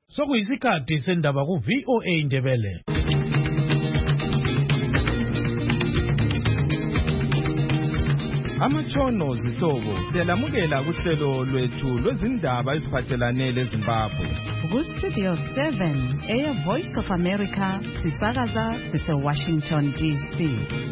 Sokuyisikhathi sendaba ku VOA Indebele. Amatshono zihlobo siyalamukela kuhlelo lwethu lwezindaba eziphathelane leZimbabwe. Ku-Studio 7 Air Voice of America sisakaza sise-Washington DC.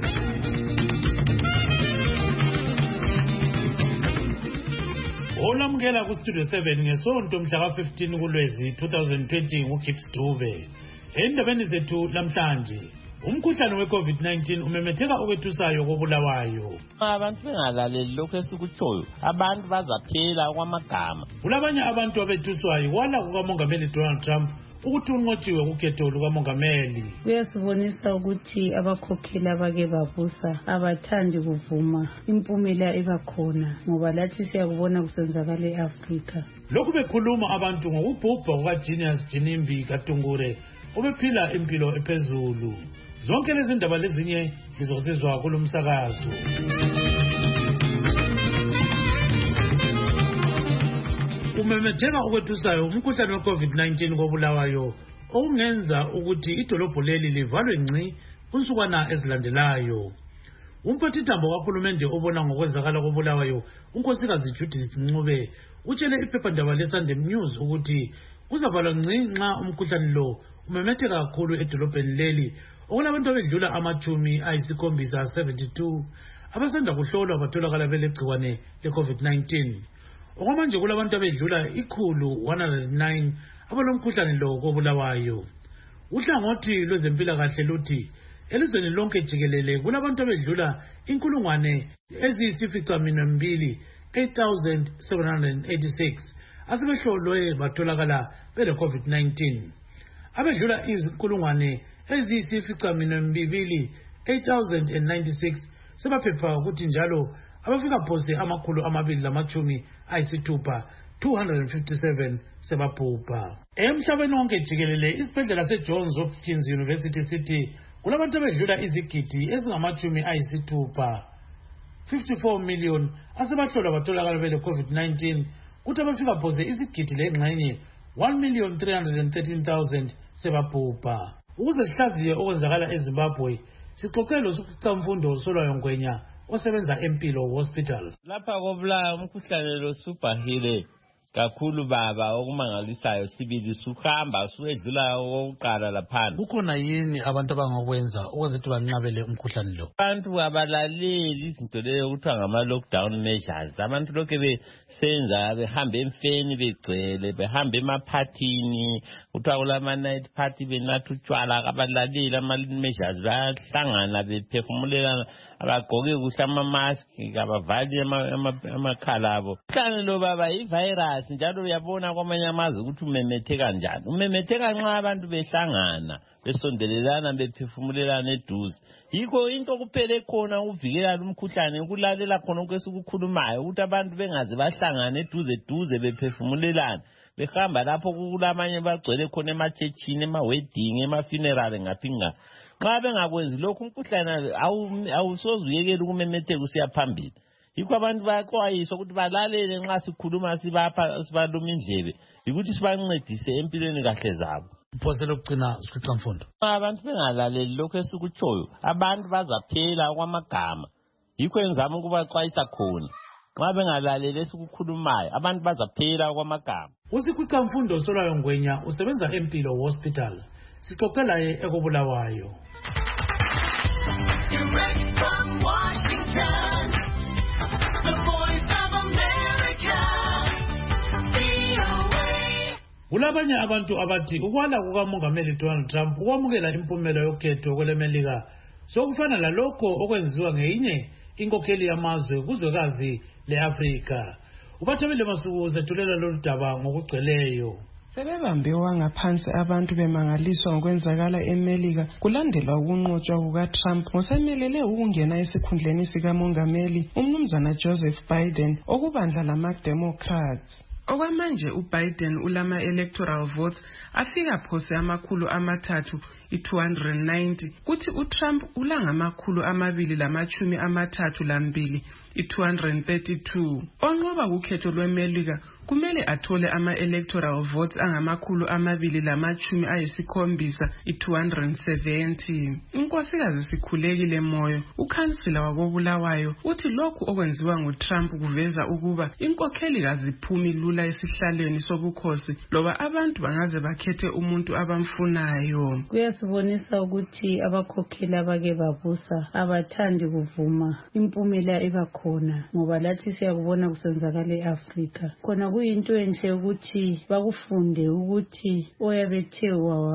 Olamukela ku-Studio 7 ngesonto mhla ka-15 kuLwezi 2020 nguGibbs Dube. Endabeni zethu namhlanje, umkhuhlane we-COVID-19 umemetheka okwethusayo koBulawayo. Abantu bengalaleli lokho esikutshoyo, abantu bazaphela kwamagama. Kulabanye abantu abethuswayo wala kukaMongameli Donald Trump ukuthi unqotshiwe kukhetho lukaMongameli. Kuyasibonisa ukuthi abakhokheli abake babusa abathandi kuvuma impumela ebakhona ngoba lathi siyakubona kusenzakala eAfrika. Lokhu bekhuluma abantu ngokubhubha kukaGenius Jinimbi Katungure obephila impilo ephezulu. Zonke lezi ndaba lezinye lizozizwa kulomsakazo. Umemetheka okwethusayo umkhuhlane we-COVID-19 koBulawayo okungenza ukuthi idolobho leli livalwe ngci unsukwana ezilandelayo. Umphathithambo kahulumende obona ngokwenzakala koBulawayo, unkosikazi Judith Ncube, utshele iphephandaba leSunday News ukuthi kuzavalwa ngci nxa umkhuhlane lo umemetheka kakhulu edolobheni leli okulabantu abedlula amachumi ayisikhombisa 72 abasanda kuhlolwa batholakala belegciwane le-COVID-19. Okwamanje kulabantu abedlula 109 abalomkhuhlane lo koBulawayo. Uhlangothi lwezempilakahle luthi elizweni lonke jikelele kulabantu abedlula 8,786 asebehlolwe batholakala bele-COVID-19. Abedlula 8,096 sebaphepha ukuthi njalo abafika phose 257 sebabhubha. Emhlabeni wonke jikelele isibhedlela seJohns Hopkins University sithi kulabantu abedlula izigidi ezingamachumi ayisithupha 54 million asebahlolwa batholakala bele-COVID-19 kuthi abafika phose izigidi lengxenye 1,313,000 sebabhubha. Ukuze sihlaziye okwenzakala eZimbabwe, sixoxe loSikhicamfundo Solwayo Ngwenya osebenza eMpilo Hospital. Lapha koBulawayo umkhuhlane lo subhahile kakhulu baba, okumangalisayo sibili suhamba suedlula okokuqala laphana. Kukhona yini abantu abangakwenza ukwenza ukuthi banqabele umkhuhlane lo? Abantu abalaleli izinto leyo kuthiwa ngama-lockdown measures. Abantu lokhu besenza behambe emfeni begcwele, behambe emaphathini, kuthiwa kulama-night party benatha utshwala, abalaleli ama-measures bayahlangana bephefumulelana, abagqoke kuhle ama-mask, abavali amakhala abo. Umkhuhlane lo baba yi-virus njalo uyabona kwamanye amazwe ukuthi umemetheka njani. Umemetheka nxa abantu behlangana, besondelelana, bephefumulelana eduze. Yikho into kuphele khona ukuvikela umkhuhlane ukulalela khona okwesikukhulumayo ukuthi abantu bengaze bahlangana eduze bephefumulelana. Behamba lapho kulamanye bagcwele khona ematshechini, ema-wedding, ema-funeral ngaphinga. Nxa bengakwenzi lokhu umkhuhlane awusoze uyekele ukumemetheka usiya phambili. Yikho abantu bayaxwayiswa ukuthi balalele nxa sikhuluma sibaluma indlebe, yikuthi sibancedise empilweni kahle zabo. Phose lokugcina Sikhicamfundo. Abantu bengalaleli lokho esikutshoyo, abantu bazaphela kwamagama. Yikho enzama ukubaxwayisa khona. Nxa bengalaleli esikukhulumayo, abantu bazaphela kwamagama. uSikhicamfundo Solwayo Ngwenya usebenza eMpilo Hospital. Sixoxe laye ekoBulawayo. Direct from Washington, the Voice of America, VOA. Kulabanye abantu abathi ukwala kukaMongameli Donald Trump ukwamukela impumela yokhetho kweleMelika sokufana lalokho okwenziwa ngeyinye inkokheli yamazwe kuzwekazi leAfrika. Ubathabile Masuku sethulela lolu daba ngokugcweleyo. Sebebambiwa ngaphansi abantu bemangaliswa ngokwenzakala eMelika kulandela ukunqotshwa kukaTrump ngosemelele ukungena esikhundleni sikamongameli umnumzana Joseph Biden okubandla lama-Democrats. Okwamanje uBiden ulama-electoral votes afika phose 390 kuthi uTrump ulangamakhulu 232 i-232. Onqoba kukhetho lweMelika kumele athole ama-electoral votes angama-270, i-270. Unkosikazi Sikhulekile Moyo, ukhansila wakobulawayo, uthi lokhu okwenziwa nguTrump kuveza ukuba inkokheli kaziphumi lula esihlalweni sobukhosi loba abantu bangaze bakhethe umuntu abamfunayo. Kuyasibonisa ukuthi abakhokheli abake babusa abathandi kuvuma impumela ebakhona ngoba lathi siyakubona kusenzakala eAfrika. Khona kuyinto enhle ukuthi bakufunde ukuthi oyabethe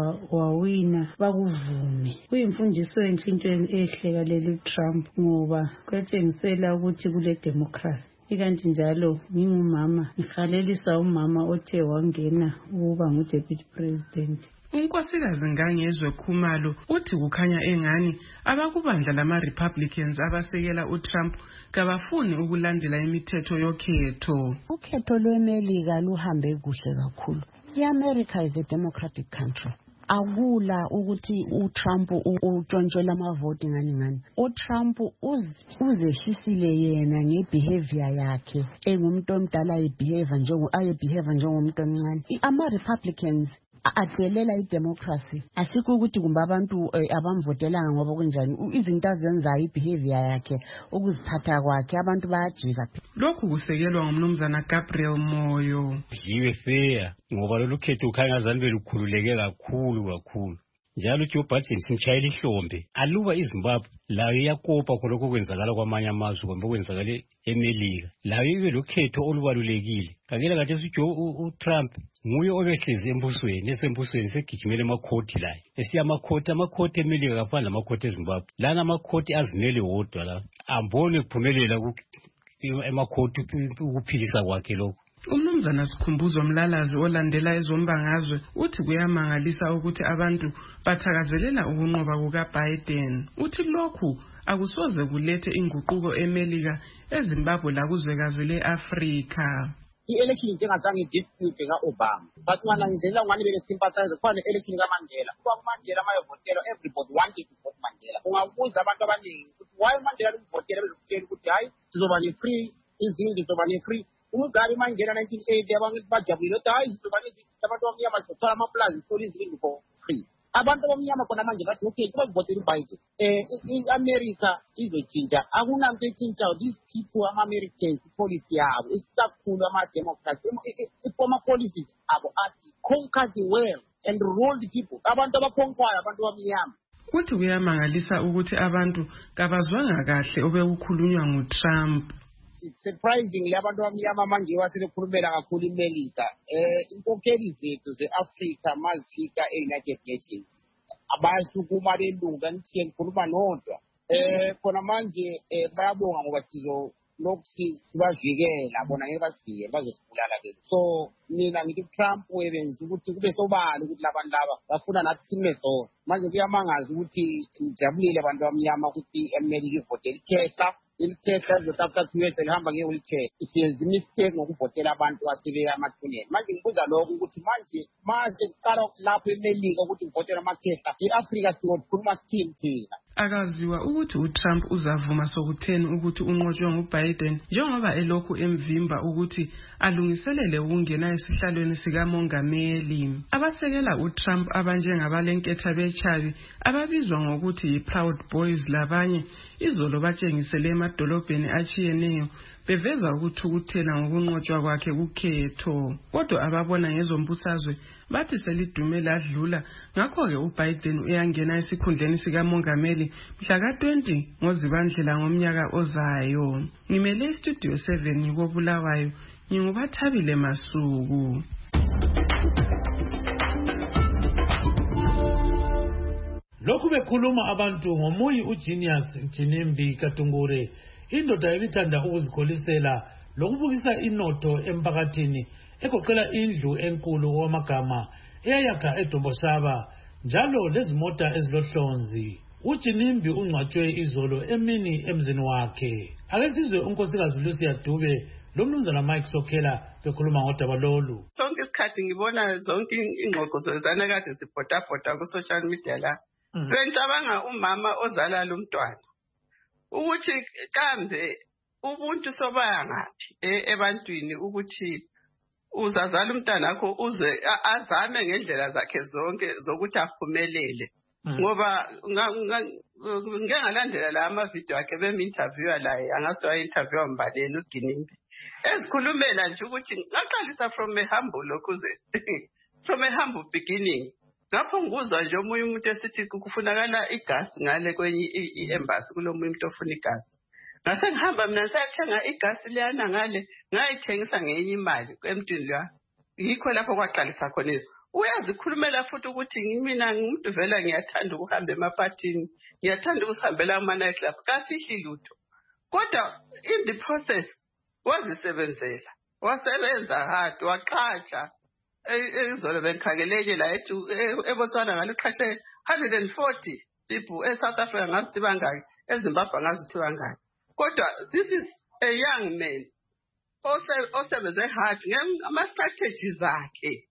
wawina bakuvume. Kuyimfundiso enhle into ehle kaleli Trump ngoba kuyatshengisela ukuthi kule democracy. Ikanti njalo ngingumama ngihalelisa umama othe wangena ukuba nguDeputy President. Unkosikazi Ngangezwe Khumalo uthi kukhanya engani abakubandla lama-Republicans abasekela uTrump kabafuni ukulandela imithetho yokhetho. Ukhetho lweMelika luhambe kuhle kakhulu. I-America is a democratic country. Akula ukuthi uTrump utshontshela amavoti ngani. uTrump uzehlisile yena ngebehavior yakhe engumuntu omdala ayebehave njengomuntu omncane. Ama-Republicans adelela idemocracy. Asikho ukuthi kumbe abantu abamvotelanga ngoba kunjani. Izinto azenzayo ibehavior yakhe ukuziphatha kwakhe abantu bayajika. Lokhu kusekelwa ngumnumzana Gabriel Moyo. Yiwe fair ngoba lolu khetho ukhanya ngazani belukhululeke kakhulu. Njalo Joe Biden simtshayela ihlombe. Aluba iZimbabwe layo iyakopa khonokho kwenzakala kwamanye amazwe kumbe kwenzakala eMelika. Layo ibe lokhetho olubalulekile. Kakela kathi uTrump nguye obehlezi esembusweni segijimele emakhoti la. Esiya amakhoti eMelika kafana lamakhoti eZimbabwe. Lana amakhoti azimele wodwa la. Ambone kuphumelela emakhoti ukuphilisa kwakhe lokho. Umnumzana Sikhumbuzo Mlalazi olandela ezombangazwe uthi kuyamangalisa ukuthi abantu bathakazelela ukunqoba kukaBiden. Uthi lokhu akusoze kulethe inguquko eMelika, eZimbabwe lakuzwekazi leAfrika. I-election ingazange dispute ka-Obama. But wanangizelela ngani beke-sympathize khona i-election kaMandela. Kuba uMandela mayevotela, everybody wanted to vote Mandela. Ungabuza abantu abaningi ukuthi why uMandela ukuvotela bezokutshela ukuthi hayi sizoba ne-free izindlu, sizoba ne-free. Umugabe mangena 1980 abantu bajabulile ukuthi hayi sizoba nezinto abantu abamnyama sizothola amaplaza sithola izindlu for free. Abantu abamnyama khona manje bathi okay kuba kuvotela uBiden. I-America izotshintsha. Akunanto etshintshayo. These people ama-Americans policy yabo isikakhulu ama-democrats i-former policies abo athi conquer the world and rule the people. Abantu abakhonqwayo abantu abamnyama. Kuthi kuyamangalisa ukuthi abantu kabazwanga kahle obekukhulunywa nguTrump. It's surprisingly abantu abamnyama manje wasebekhulumela kakhulu iMelika. Inkokheli zethu ze-Afrika mazifika e-United Nations abasukuma belunga nithi ngikhuluma nodwa. Khona manje bayabonga ngoba lokhu sibavikela bona ngeke basivikele bazosibulala ke. So mina ngithi Trump webenza ukuthi kube sobala ukuthi labantu laba bafuna nathi simezona. Manje kuyamangaza ukuthi ngijabulile abantu abamnyama ukuthi eMelika ivotela ikhetha. Ilithetha after 2 years elihamba nge-wheelchair isiyenza imistake ngokuvotela abantu asebeya amathuneni. Manje ngibuza lokho ukuthi manje maze kuqala lapho eMelika ukuthi ngivotela amakhehla i-Afrika siyokhuluma sithini thina. Akaziwa ukuthi uTrump uzavuma sokutheni ukuthi unqotshwe nguBiden njengoba elokhu emvimba ukuthi alungiselele ukungena esihlalweni sikamongameli. Abasekela uTrump abanjengabalenketha bechabi ababizwa ngokuthi yi-Proud Boys labanye izolo batshengisele emadolobheni achiyeneyo beveza ukuthukuthela ngokunqotshwa kwakhe kukhetho. Kodwa ababona ngezombusazwe bathi selidume ladlula, ngakho-ke uBiden uyangena esikhundleni sikamongameli mhla ka-20 ngoZibandlela ngomnyaka ozayo. Ngimele iStudio 7 ngikobulawayo, nginguBathabile Masuku. Lokhu bekhuluma abantu ngoMuyi uGenius Jinimbi Katungure, indoda ebithanda ukuzikholisela lokubukisa inotho emphakathini egoqela indlu enkulu wamagama eyayakha eDombosaba njalo lezimota ezilohlonzi. uJinimbi ungcwatshwe izolo emini emzini wakhe. Ake sizwe unkosikazi Lucia Dube lomnumzana Mike Sokhela bekhuluma ngodaba lolu. Sonke isikhathi ngibona zonke ingxoxo zezana kade zibhodabhoda ku social media la. Ngicabanga umama ozala lo mntwana ukuthi kambe ubuntu sobaya ngaphi ebantwini ukuthi uzazala umntana wakho uze azame ngendlela zakhe zonke zokuthi aphumelele ngoba ngeke ngalandela la amavideo akhe bemi-interviewa laye angaso wayi-interviewa Mbalele uGinimbi ezikhulumela nje ukuthi ngaqalisa from a humble ukuze from a humble beginning ngapho nguzwa nje omunye umuntu esithi kufunakala igasi ngale kwenye i-embassy kulomunye umuntu ofuna igasi ngase ngihamba mina sayathenga igasi liyana ngale ngayithengisa ngenye imali emntwini la yikho lapho kwaqalisa khona uyazikhulumela futhi ukuthi mina ngumuntu vela ngiyathanda ukuhamba emaphathini ngiyathanda ukusihambela ama-night club kasihli lutho kodwa in the process wazisebenzela wasebenza hard waqhatsha izolo bengikhangeleke la ethu eBotswana ngalo uqhatshe 140 people eSouth Africa ngazithi bangaki eZimbabwe ngazithi bangaki kodwa this is a young man osebenze hard ngama-strategies zakhe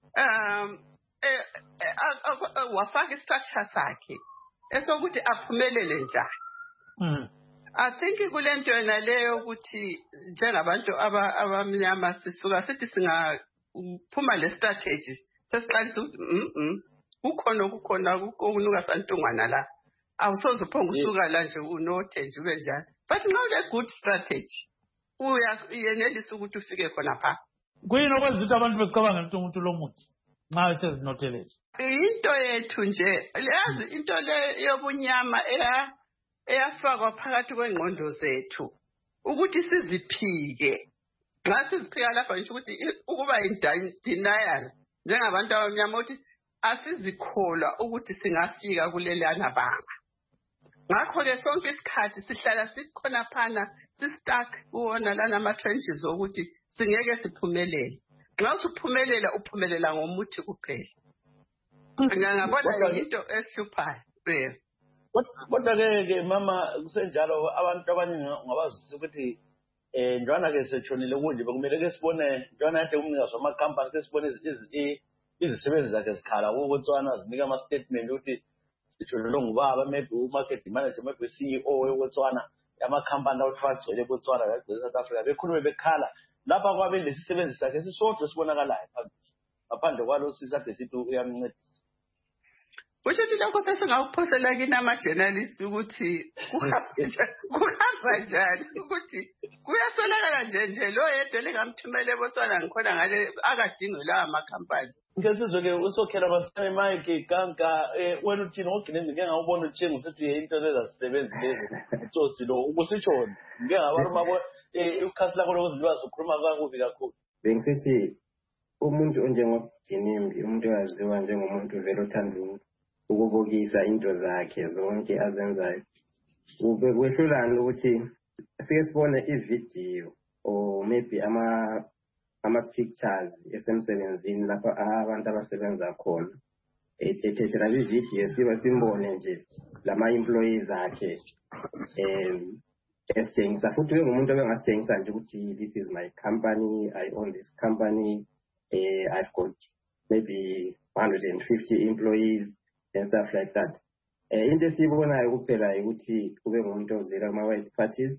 wafaka i-structure sakhe esokuthi aphumelele njani I think kulento yona leyo ukuthi njengabantu abamnyama sisuka sithi singaphuma le strategy sesiqalisa ukuthi kukhona ukunuka santungwana la awusoze uphonga usuka la nje unothe nje ube njani but nxa ule good strategy uyenelisa ukuthi ufike khona pha kuyini okwenza ukuthi abantu becabanga ukuthi umuntu lo muthi nxa esezinotheleje into yethu nje yazi into le yobunyama eyafakwa phakathi kwengqondo zethu ukuthi siziphike nxa siziphika lapha ngisho ukuthi ukuba denial njengabantu abamnyama ukuthi asizikholwa ukuthi singafika kulelana banga ngakho-ke sonke isikhathi sihlala sikhona phana si-stuck kuwona lana ama-trenches ukuthi singeke siphumelele nxa usuphumelela uphumelela ngomuthi kuphela ngiyangabona yinto esihluphayo kodwa-ke mama kusenjalo abantu abaningi ngabazwisisa ukuthi njwana-ke setshonile kunje bekumele-ke sibone njwana yade umnikazi wamakhampani ke sibone izisebenzi zakhe zikhala kubotswana zinika ama-statement ukuthi sitshonelwe ngubaba maybe u-market manager maybe CEO eBotswana amakhampani awuthiwa agcwele eBotswana agcwele eSouth Africa bekhulume bekhala lapha kwabe lesisebenzi sakhe sisodwa sibonakalayo ngaphandle kwalo sisade sithi uyamncedisa kusho ukuthi lokho sesingawuphosela kini ama-journalist ukuthi kuhamba njani ukuthi kuyaswelakala nje lo yedwa lengamthumela eBotswana ngikhona ngale akadinge lawa makhampani ngesizwe-ke usokhela basane mike kanka wena uthini ngoginini ngike ngawubona utshengisa ukuthi into lezazisebenzi lezi utsotsi lo ukusitshona ngike ngabarumabo ukhasi lakho lokuzilwazi ukhuluma kakubi kakhulu bengisithi umuntu onjengoGinimbi umuntu oyaziwa njengomuntu vele othanda ukubukisa into zakhe zonke azenzayo kwehlulani ukuthi sike sibone ividiyo or maybe ama-pictures esemsebenzini lapho abantu abasebenza khona ethethela ividiyo siba simbone nje lama-employees akhe esitshengisa futhi ngumuntu obengasitshengisa nje ukuthi this is my company, I own this company, I've got maybe 150 employees and stuff like that. Into esiyibonayo kuphela ukuthi kube ngumuntu ozela kuma-white parties,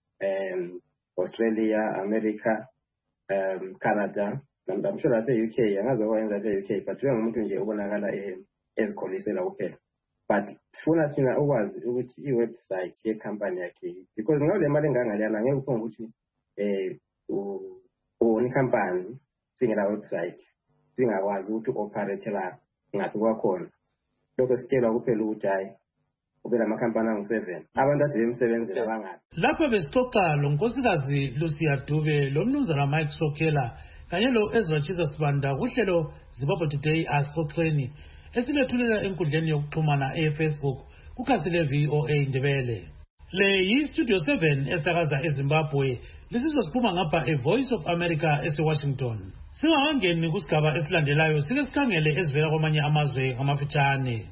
Australia, America, Canada, I'm sure that UK, angazi okwenza UK, but kube ngumuntu nje ubonakala ezikholisela kuphela. But sifuna thina ukwazi ukuthi i-website ye-company yakhe because ngabe le mali engangaliyana ngeke uphonge ukuthi uni company singela website singakwazi ukuthi u-operate la ngaphi kwakhona. Lokho sitshelwa kuphela ukuthi hayi ube lamakhampani angu-7 abantu ade bemsebenzela bangaphi. Lapho besixoxa lo nkosikazi Lucia Dube lo mnumzana Mike Sokhela kanye lo Ezra Chisa Sibanda kuhlelo Zimbabwe Today asixoxeni esilethulelwa enkundleni yokuxhumana eFacebook kukhasi le-VOA Ndebele. Le yi-Studio 7 esakaza eZimbabwe lisizosiphuma ngapha eVoice of America eseWashington. Singakangeni kusigaba esilandelayo sike sikhangele ezivela kwamanye amazwe ngamafitshane.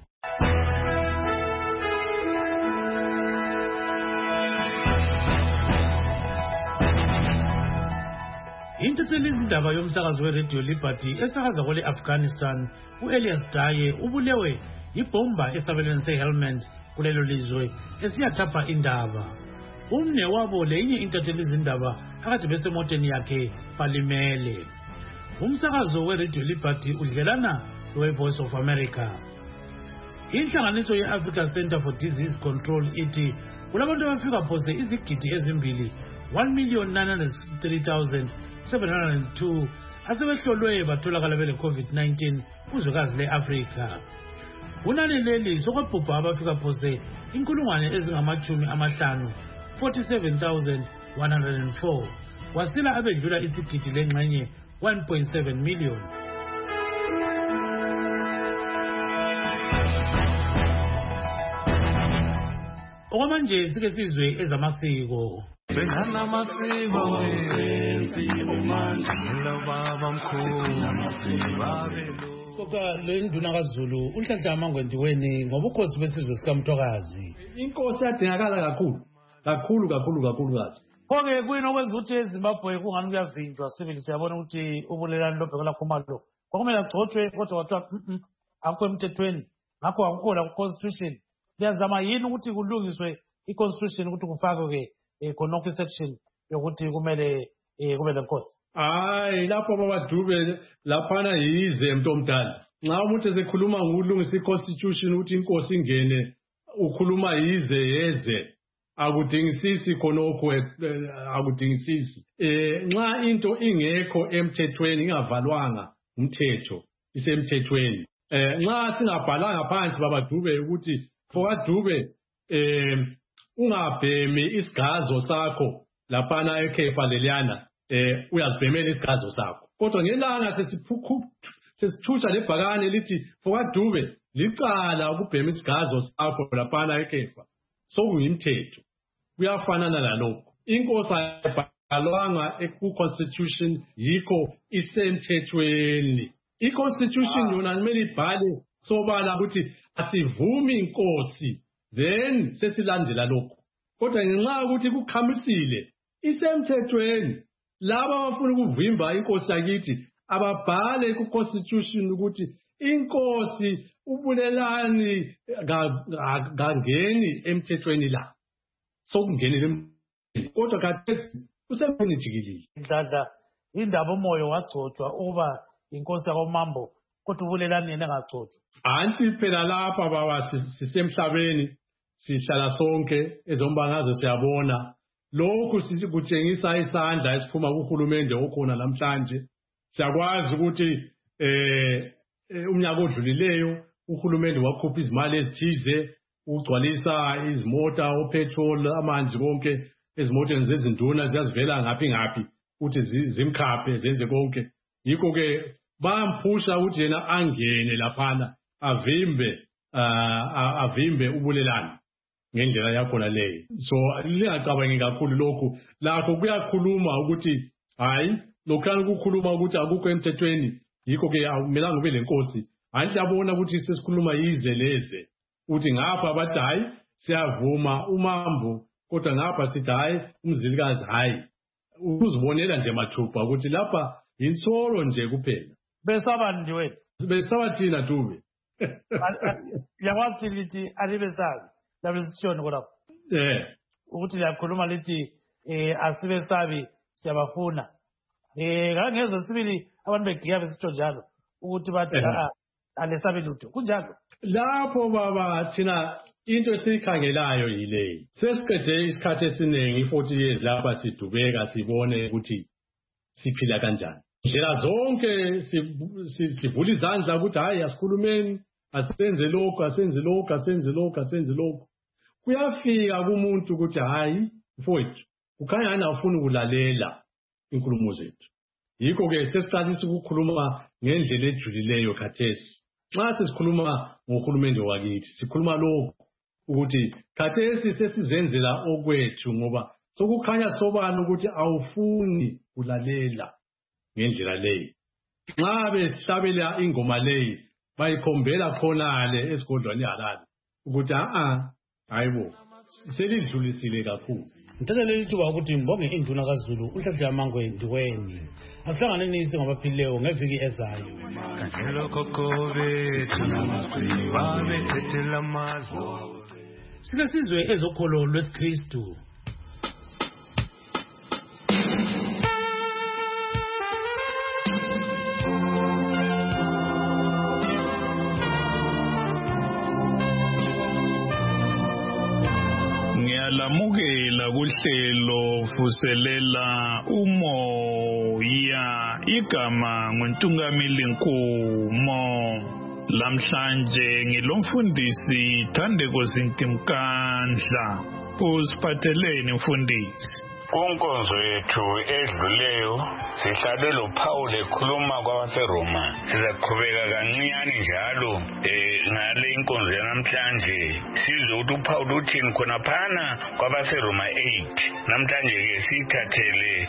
Intatheli izindaba yomsakazo weRadio Liberty esakaza kwele Afghanistan u-Elias Daye ubulewe yibhomba esabelweni seHelmand kulelo lizwe esiyathapha indaba. umne wabo lenye intatheli izindaba akade besemoteni yakhe balimele. Umsakazo weRadio Liberty udlelana we-Voice of America. Inhlanganiso ye-Africa Center for Disease Control ithi kulabantu abafika phose izigidi ezimbili 1,963,702 asebehlolwe batholakala bele COVID-19 kuzwekazi le-Afrika. Kunani leli sokwabhubha abafika phose 47,104 wasila abedlula isigidi lengxenye 1.7 million. Okwamanje sike sizwe ezamasiko. Koka lenduna kaZulu uNhlanhla Amangwendiweni ngobukhosi besizwe sikaMthokazi. Inkosi yadingakala kakhulu kazi. Konke kuyini okwenza ukuthi eZimbabwe kungani kuyavinjwa sibili siyabona ukuthi ubulelani lobhekela khumalo. Kwakumele agcotshwe kodwa kwathiwa akukho emthethweni. Ngakho akukho la ku-constitution. Liyazama yini ukuthi kulungiswe i-constitution ukuthi kufakwe khonokho section yokuthi kumele kube lenkosi? Hayi lapho babadube laphana yize mntomdala. Nxa umuntu esekhuluma ngokulungisa i-constitution ukuthi inkosi ingene ukhuluma yize yeze akudingisisi khonokho akudingisisi. Nxa into ingekho emthethweni ingavalwanga umthetho isemthethweni. Nxa singabhalanga phansi babadube ukuthi fokadube ungabhemi isigazo sakho laphana ekhefa leliyana uyazibhemela isigazo sakho. Kodwa ngelanga sesithusha lebhakane lithi fokadube licala ukubhema isigazo sakho laphana ekhefa sokuyimthetho. Kuyafanana nalokho. Inkosi ayibhalwanga ku-constitution yikho isemthethweni. I-constitution yona kumele ibhale sobala ukuthi asivumi inkosi then sesilandela lokho. Kodwa ngenxa ukuthi kukhamisile isemthethweni laba abafuna ukuvimba inkosi yakithi ababhale ku-constitution ukuthi inkosi ubulelani kangeni emthethweni la. Sokungenile emthethweni. Kodwa khathesi kusemthethweni jikilile. Mdladla indaba umoyo wagcotshwa uba inkosi yakoMambo kodwa ubulelani yena engagcotshwa. Anti phela lapha baba sisemhlabeni sihlala sonke ezombangazo siyabona lokhu kutshengisa isandla esiphuma kuhulumende okhona namhlanje. Siyakwazi ukuthi umnyaka odlulileyo uhulumende wakhupha izimali ezithize ugcwalisa izimota opetrol amanzi konke ezimoteni zezinduna ziyazivela ngaphi ukuthi zimkhaphe zenze konke. Yikho ke bamphusha ukuthi yena angene laphana avimbe ubulelani ngendlela yakhona leyo. So lingacabangi kakhulu lokhu lakho kuyakhuluma ukuthi hayi lokhana kukhuluma ukuthi akukho emthethweni. Yikho ke akumelanga ube lenkosi. Hayi yabona ukuthi sesikhuluma yize leze uthi ngapha bathi hayi siyavuma uMambo kodwa ngapha sithi hayi umzilikazi hayi. Uzibonela nje mathupha ukuthi lapha insolo nje kuphela. Besabani nje wena? Besaba thina Dube. Yakwathi lithi alibesabi. Labesishoni kodwa. Ukuthi liyakhuluma lithi asibesabi siyabafuna. Ngangezwe sibili abantu begiya besitsho njalo ukuthi bathi alesabi lutho. Kunjalo. Lapho baba thina into esikhangelayo yileyi. Sesiqede isikhathi esiningi 40 years lapha sidubeka sibone ukuthi siphila kanjani. Ndlela zonke sivula izandla ukuthi hayi asikhulumeni asenze lokho. Kuyafika kumuntu ukuthi hayi mfowethu ukhanya ngafuna ukulalela inkulumo zethu. Yikho ke sesiqalisa ukukhuluma ngendlela ejulileyo khathesi. Nxa sesikhuluma ngohulumende wakithi sikhuluma lokho ukuthi khathesi sesizenzela okwethu ngoba sokukhanya sobala ukuthi awufuni kulalela ngendlela leyo. Nxa behlabela ingoma leyi bayikhombela khonale esigodlwane halala ukuthi hayibo selidlulisile kakhulu. Ngithatha leli thuba ukuthi ngibonge induna kaZulu uNhlanhla Amangwendiweni. Asihlanganeni singabaphilileyo ngeviki ezayo. Sike sizwe ezokholo lwesiKristu. Siyalamukela kuhlelo vuselela umoya igama nguNtungamili Nkumo. Lamhlanje ngilomfundisi Thandeko Zintimkandla. Usiphatheleni mfundisi? Kunkonzo yethu edluleyo sihlale lo Paul ekhuluma kwabaseRoma. Sizakhubeka kancinyane njalo ngale inkonzo yanamhlanje sizwe ukuthi uPaul uthini khona phana kwabaseRoma 8. Namhlanje ke sithathele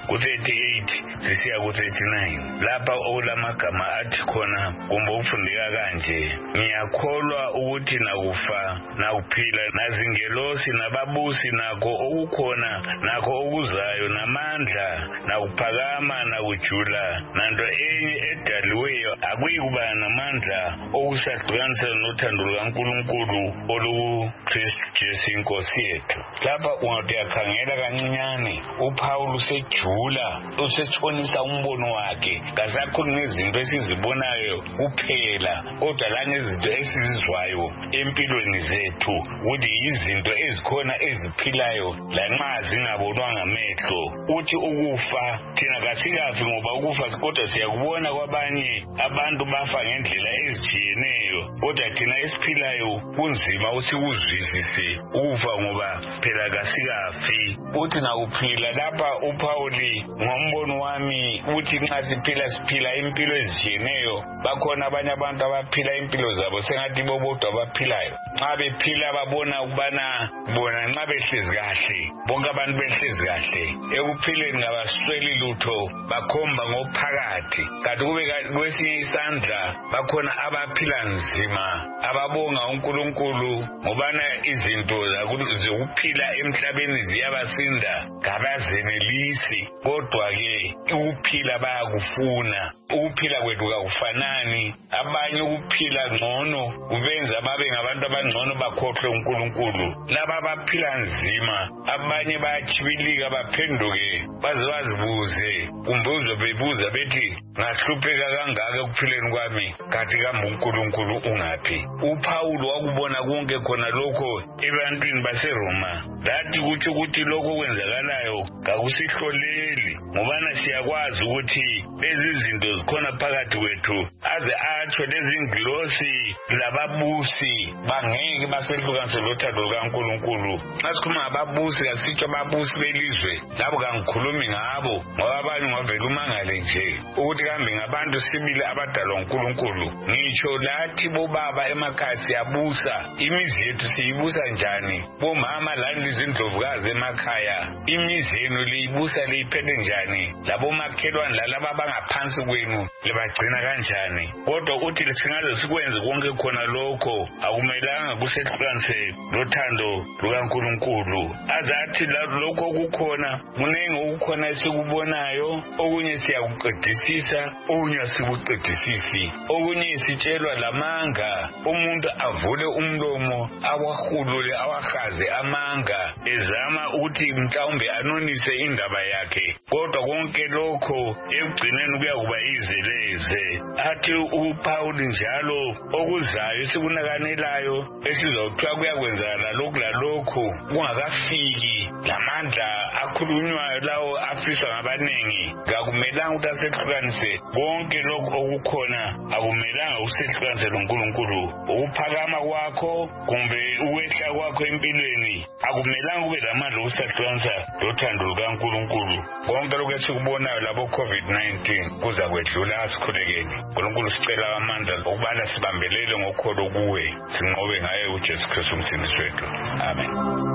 ku38 sisiya ku39. Lapha okulamagama athi khona kumbe ufundeka kanje: ngiyakholwa ukuthi nakufa nakuphila nazingelosi nababusi nakho okukhona nakho okuzayo namandla nakuphakama nakujula nanto enye edaliweyo akuyikuba namandla okusahlukanisa nothando lukaNkulunkulu oluKristu Jesu inkosi yethu. Lapha ungayakhangela kancinyane uPaul usejula usetshonisa umbono wakhe kasakhulumi ngezinto esizibonayo kuphela kodwa langezinto esizizwayo empilweni zethu ukuthi izinto ezikhona eziphilayo lanxa zingabonwa ngamehlo. Uthi ukufa thina kasikafi ngoba ukufa kodwa siyakubona kwabanye abantu bafa ngendlela ezijiyeneyo kodwa thina esiphilayo kunzima usikuzwisise ukufa ngoba phela kasikafi. Uthi nakuphila lapha uPauli ngombono wami uthi nxa siphila impilo ezijiyeneyo bakhona abanye abantu abaphila impilo zabo sengathi bobodwa abaphilayo. Nxa bephila babona ukubana bona nxa behlezi kahle bonke abantu behlezi kahle ekuphileni ngabasweli lutho bakhomba ngophakathi. Kanti kube kwesinye isandla bakhona abaphila nzima ababonga uNkulunkulu ngobana izinto zokuphila emhlabeni ziyabasinda kabazenelisi kodwa ke ukuphila bayakufuna. Ukuphila kwethu kakufanani. Abanye ukuphila ngcono kubenza babe ngabantu abangcono bakhohlwe uNkulunkulu. Laba abaphila nzima abanye bayachibilika baphenduke baze bazibuze kumbe uzobebuza bethi ngahlupheka kangaka ekuphileni kwami kanti kambe uNkulunkulu ungaphi? uPaul wakubona konke khona lokho ebantwini baseRoma. Lathi kutsho ukuthi lokho kwenzakalayo kakusihloleli ngobana siyakwazi ukuthi lezi zinto zikhona phakathi kwethu aze atsho lezi ngilosi lababusi bangeke basehlukanise lothando lukaNkulunkulu. Nxa sikhuluma ngababusi kasitsho ababusi belizwe labo kangikhulumi ngabo ngoba abanye ngavele umangale nje ukuthi kambe ngabantu sibili abadalwa uNkulunkulu. Ngitsho lathi bobaba emakhaya siyabusa. Imizi yethu siyibusa njani? Bomama lani lizindlovukazi emakhaya imizi yenu liyibusa liyiphethe njani? Labo makhelwane lalaba bangaphansi kwenu libagcina kanjani? Kodwa uthi singaze sikwenze konke khona lokho akumelanga kusehlukanise lothando lukaNkulunkulu. Azathi lokho kukhona kunenge ukukhona esikubonayo okunye siyakuqedisisa okunye asikuqedisisi okunye sitshelwa lamanga umuntu avule umlomo awahulule awahaze amanga ezama ukuthi mhlawumbe anonise indaba yakhe kodwa konke lokho ekugcineni kuyakuba izeleze. Athi uPaul njalo okuzayo esikunakanelayo esizokuthiwa kuyakwenzakala lokhu lalokhu kungakafiki lamandla akhulunywayo lawo afiswa ngabanengi kakumelanga ukuthi asehlukanise konke lokhu okukhona akumelanga usehlukanise loNkulunkulu. Ukuphakama kwakho kumbe ukwehla kwakho empilweni akumelanga ube lamandla okusahlukanisa lothando lukaNkulunkulu. Konke lokhu esikubonayo labo COVID-19 kuza kwedlula asikhulekeni. uNkulunkulu sicela amandla ukubana sibambelele ngokholo kuwe sinqobe ngaye uJesu Kristu umsindisi wethu. Amen.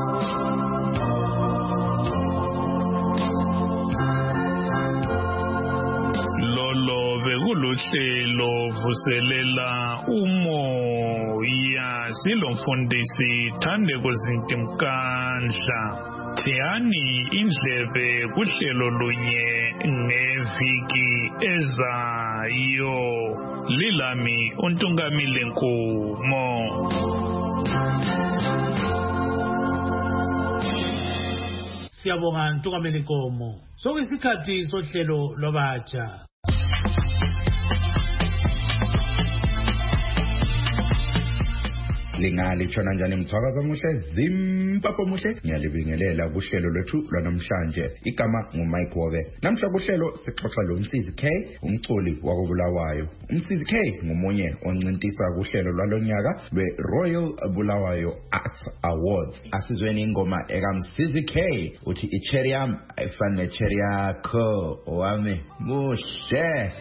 Lolo bekuluhlelo vuselela umoya silomfundisi Thandeko Zintimkandla. Theyani indlebe kuhlelo lunye ngeviki ezayo. Lilami uNtungamili Nkumo. Siyabonga Ntungamili Nkomo. Sokuyisikhathi sohlelo lwabatsha. lingali tshona njani mthwakazo muhle zimpapho muhle ngiyalibingelela kuhlelo lwethu lwanamhlanje igama nguMike Wobe namhla kuhlelo sixoxa lo Msizi K umculi wakobulawayo uMsizi K ngomunye oncintisa kuhlelo lwalonyaka lweRoyal Bulawayo Arts Awards asizweni ingoma ekaMsizi K uthi icherry yam ayifani necherry yakho owami muhle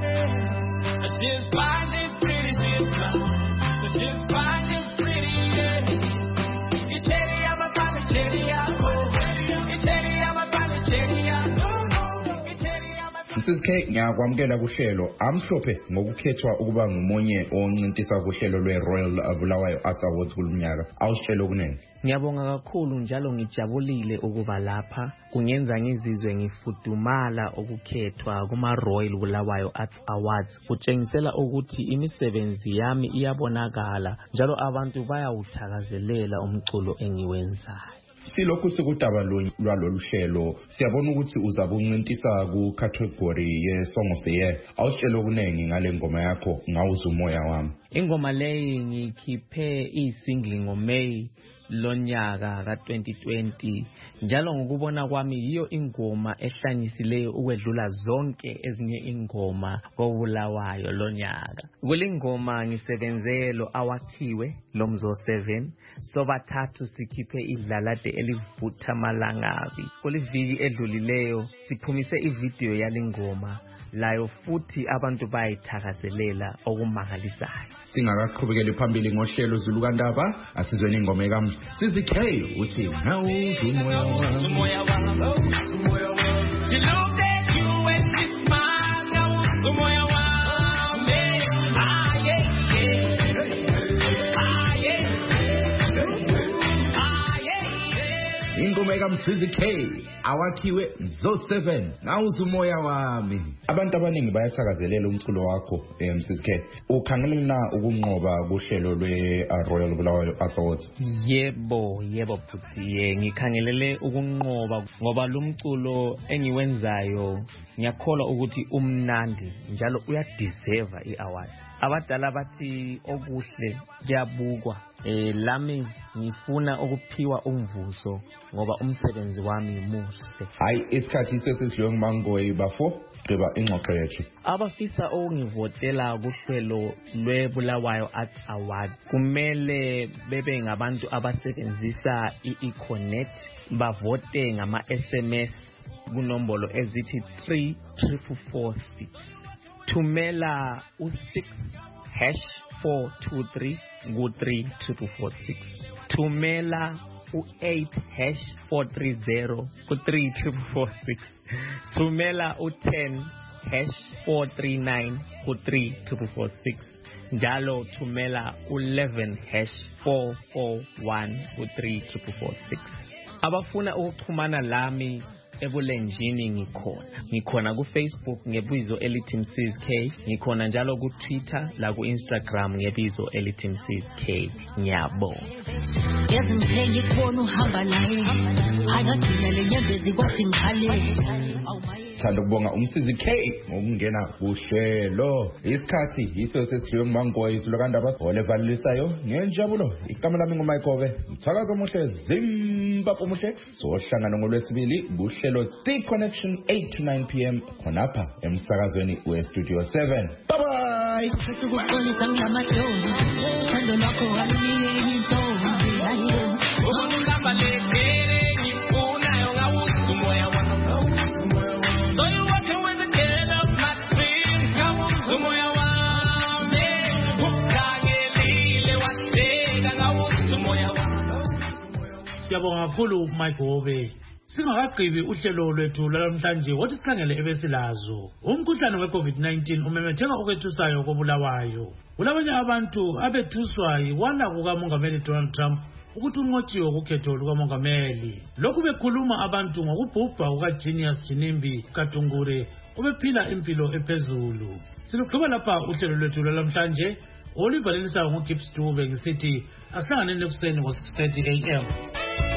Mrs. K ngiyakwamukela kuhlelo amhlophe ngokukhethwa ukuba ngumunye oncintisa kuhlelo lweRoyal Bulawayo Arts Awards kulomnyaka awusitshela kunene. Ngiyabonga kakhulu njalo ngijabulile ukuba lapha kungenza ngizizwe ngifudumala ukukhethwa kuma Royal Bulawayo Arts Awards kutshengisela ukuthi imisebenzi yami iyabonakala njalo abantu bayawuthakazelela umculo engiwenzayo. Silokhu sikudaba lwalolu hlelo siyabona ukuthi uzabuncintisa ku category ye Song of the Year awusitshela kunengi ngale ngoma yakho ngawuza umoya wami. Ingoma leyi ngikhiphe isingle ngoMay lonyaka ka2020 njalo ngokubona kwami yiyo ingoma ehlanyisileyo ukwedlula zonke ezinye ingoma kobulawayo lonyaka. Kulengoma ngisebenzelo awathiwe lomzo 7 sobathathu sikhiphe idlalade elivutha malangabi. Kuliviki edlulileyo siphumise ivideo yalengoma layo futhi abantu bayithakazelela okumangalisayo. Singakaqhubekeli phambili ngohlelo zulukandaba asizweni ingoma ekaMsizi K uthi ngawuza umoya wami She looked at you and she smiled. Now, umoya wami. Ah, yeah, yeah. Ah, yeah. ingoma ekaMsizi K awakhiwe mzo 7 ngawuza umoya wami. Abantu abaningi bayathakazelela umculo wakho Mrs. K. Ukhangelela ukunqoba kuhlelo lweRoyal Bulawayo Arts Awards? Yebo futhi ngikhangelele ukunqoba ngoba lo mculo engiwenzayo ngiyakholwa ukuthi umnandi njalo uyadeserve iaward. Abadala bathi okuhle kuyabukwa. Lami ngifuna ukuphiwa umvuso ngoba umsebenzi wami muhle. Hayi isikhathi sesidliwe ngumangoyi bafo gqiba ingxoxo yethu. Abafisa ukungivotela kuhlelo lweBulawayo Arts Award kumele bebe ngabantu abasebenzisa iConnect bavote ngama SMS kunombolo ezithi 34446. Thumela u6 #423 ku34446. Thumela u8 #430 ku34446. Thumela u10 #439 ku34446. Njalo thumela u11 #441 ku34446. Abafuna ukuxhumana lami ebulenjini ngikhona ku Facebook ngebizo elithi Msizi K, ngikhona njalo ku Twitter la ku Instagram ngebizo elithi Msizi K. Ngiyabonga. Ngezimthenge khona uhamba naye akagcina lenyembezi kwathi ngikhale. Sithanda ukubonga uMsizi K ngokungena kuhlelo. Isikhathi yiso sesidliwe ngumangoyi izulukandaba olevalisayo ngenjabulo. Igama lami nguMike Wobe. Mthakazo muhle zimbapho muhle. Sohlangana ngolwesibili kuhlelo The Connection 8 to 9 p.m. khonapha emsakazweni weStudio 7. Bye bye. Ukuxolisa ngamadoda. Thando lakho alunye intombi. Ungamba lethere ngifuna ngawuza umoya wami. So you walking with the kid of my dreams. Ngawuza umoya wami. Ukhangelile waseka ngawuza umoya wami. Siyabonga kakhulu Mike Wobe. Singakagqibi uhlelo lwethu lwalamhlanje wathi sikhangele ebesilazo. Umkhuhlane weCovid-19 umemetheka okwethusayo kobulawayo. Kulabanye abantu abethuswa yiwala kukaMongameli Donald Trump ukuthi unqotshiwe ukhetho lukaMongameli. Lokhu bekhuluma abantu ngokubhubha kukaGenius Jinimbi Katungure obephila impilo ephezulu. Siluqhuba lapha uhlelo lwethu lwalamhlanje olivalelisayo ngoGibbs Dube ngisithi asihlangane ekuseni ngo 6:30 AM.